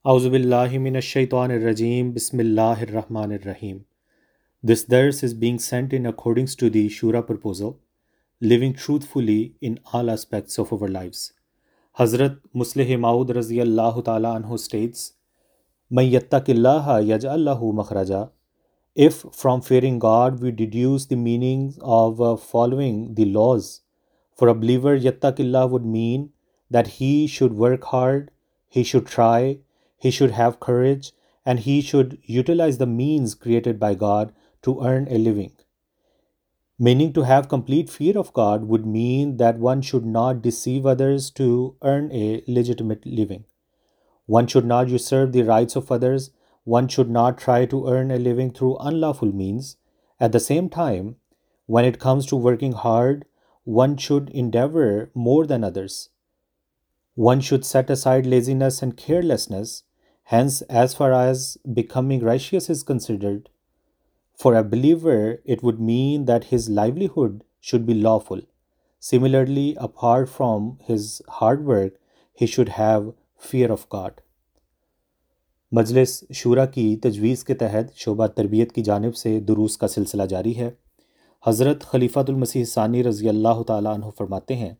اعوذ باللہ من الشیطان الرجیم بسم اللہ الرحمن الرحیم. This dars is being sent in accordance to the Shura proposal, living truthfully in all aspects of our lives. Hazrat Muslih Maud رضی اللہ تعالیٰ عنہ states, مَن یتق اللہ یجعل لہ مخرجا. If from fearing God we deduce the meaning of following the laws, for a believer yattaq Allah would mean that he should work hard, he should try, he should have courage, and he should utilize the means created by God to earn a living. Meaning to have complete fear of God would mean that one should not deceive others to earn a legitimate living. One should not usurp the rights of others. One should not try to earn a living through unlawful means. At the same time, when it comes to working hard, one should endeavor more than others. One should set aside laziness and carelessness. Hence, as far as becoming righteous is considered, for a believer, it would mean that his livelihood should be lawful. Similarly, apart from his hard work, he should have fear of God. مجلس شورا کی تجویز کے تحت شعبہ تربیت کی جانب سے دروس کا سلسلہ جاری ہے. حضرت خلیفۃ المسیح ثانی رضی اللہ تعالیٰ عنہ فرماتے ہیں،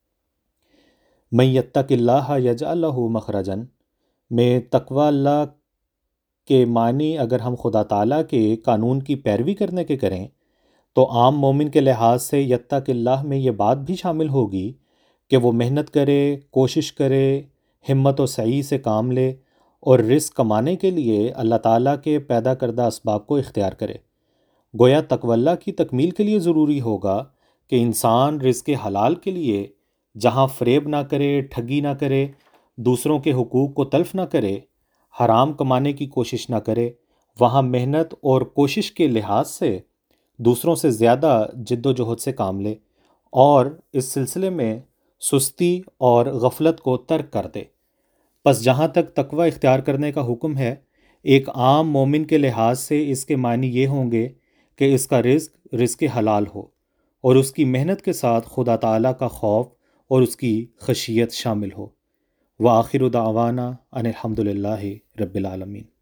من یتق اللہ یجعل لہ مخرجا، میں تقوی اللہ کے معنی اگر ہم خدا تعالیٰ کے قانون کی پیروی کرنے کے کریں تو عام مومن کے لحاظ سے یتق اللہ میں یہ بات بھی شامل ہوگی کہ وہ محنت کرے، کوشش کرے، ہمت و سعی سے کام لے اور رزق کمانے کے لیے اللہ تعالیٰ کے پیدا کردہ اسباب کو اختیار کرے. گویا تقوی اللہ کی تکمیل کے لیے ضروری ہوگا کہ انسان رزق حلال کے لیے جہاں فریب نہ کرے، ٹھگی نہ کرے، دوسروں کے حقوق کو تلف نہ کرے، حرام کمانے کی کوشش نہ کرے، وہاں محنت اور کوشش کے لحاظ سے دوسروں سے زیادہ جد و جہد سے کام لے اور اس سلسلے میں سستی اور غفلت کو ترک کر دے. پس جہاں تک تقوی اختیار کرنے کا حکم ہے، ایک عام مومن کے لحاظ سے اس کے معنی یہ ہوں گے کہ اس کا رزق حلال ہو اور اس کی محنت کے ساتھ خدا تعالیٰ کا خوف اور اس کی خشیت شامل ہو. وآخر دعوانا ان الحمد للہ رب العالمین.